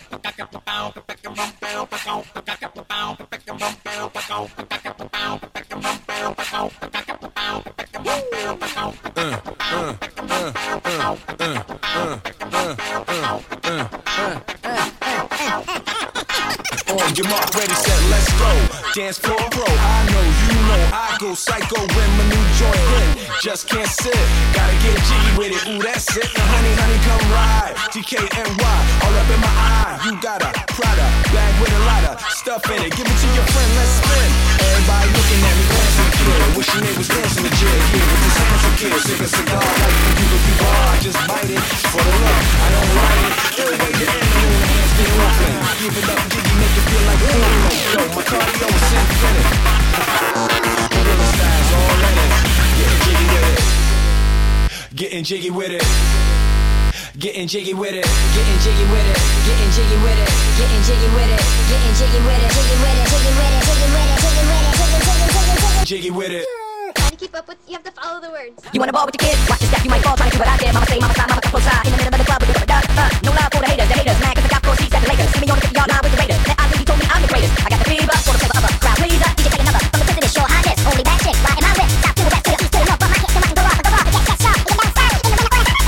On your mark, ready, set, let's go. Dance floor pro, I know, you know, I go psycho when my new joint hit. Just can't sit, gotta get jiggy with it. Ooh, that's it. Now, honey, honey, come ride. DKNY, all up in my eye. You got a Prada bag with a lot of stuff in it. Give it to your friend, let's spin. Everybody looking at me, dancing kid. Wish your neighbors dancing the jig here with this handsome kid. Sick a cigar, like you look you are. I just bite it for the love. I don't write it. Everybody get in the room, hands still open. Give it up, jiggy, make it feel like ooh. Yo, my cardio is infinite. Gorilla styles all in it. Getting jiggy with it. Getting jiggy with it. Getting jiggy with it. Getting jiggy with it. Getting jiggy with it. Getting jiggy with it. Getting jiggy with it. Jiggy with it. Jiggy with it. Jiggy with it. Jiggy with it. Jiggy with it. Try to keep up with, you have to follow the words. You wanna ball with your kids? Watch your step, you might fall. Trying to do what I did. Mama say, mama side, mama couple side. In the middle of the club with the rubber duck. No love for the haters. The haters mad 'cause I got 4 seats at the Lakers. See me on the 50-yard line with the Raiders. That I think you told me I'm the greatest. I got the fever for the flavor of a crowd pleaser. DJ play another from the president show highness. Only bad chicks riding my whip. Stop to the west to the east to the north, but my kick come out and go off and go off. Get that shot, get down first. In the middle of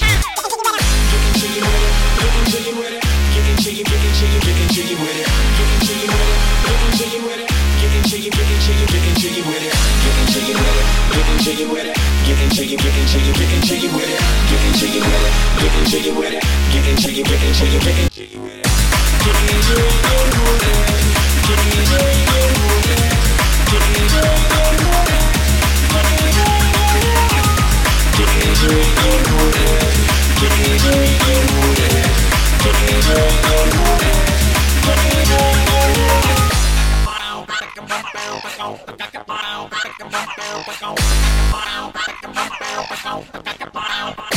Getting jiggy with it. Getting jiggy, getting jiggy, getting jiggy with it. Getting jiggy with it. Getting jiggy with it. Getting jiggy, getting jiggy, getting jiggy with it. Getting jiggy with it. Getting jiggy with it. Getting jiggy, getting jiggy, getting jiggy with it. Getting jiggy with it. Getting jiggy with it. Getting jiggy, getting jiggy, getting jiggy with it. Getting jiggy with it. Getting jiggy with it. Getting jiggy with it. Getting jiggy with it. Getting jiggy with it. Getting jiggy with it.